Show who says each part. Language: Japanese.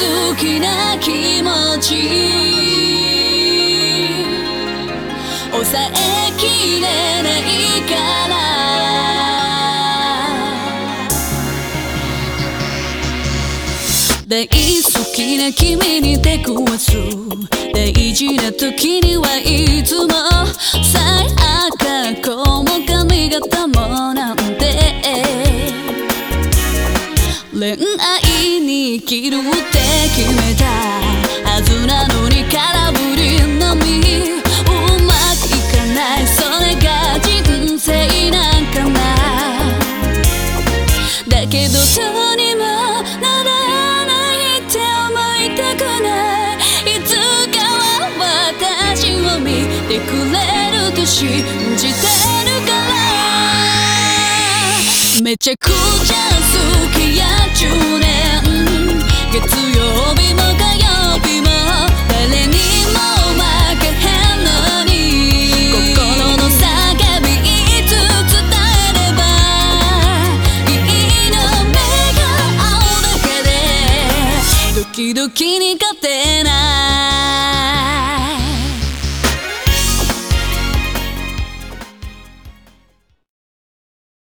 Speaker 1: 好きな気持ち抑えきれないから大好きな君に出くわす大事な時にはいつも最悪こも髪型もなんて恋愛に生きるって決めたはずなのに空振りのみうまくいかないそれが人生なんかなだけどどうにもならないって思いたくないいつかは私を見てくれると信じてるからめちゃくちゃ好きや10年月曜日も火曜日も誰にも負けへんのに心の叫びいつ伝えればいいの目が合うだけでドキドキに勝てない